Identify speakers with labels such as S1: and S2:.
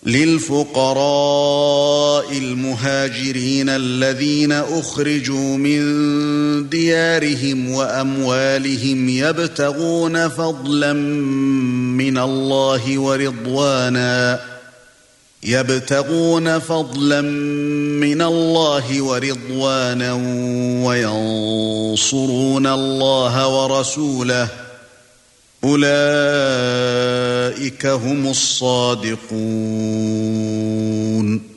S1: للفقراء المهاجرين الذين أخرجوا من ديارهم وأموالهم يبتغون فضلا من الله ورضوانا وينصرون الله ورسوله أولئك هم الصادقون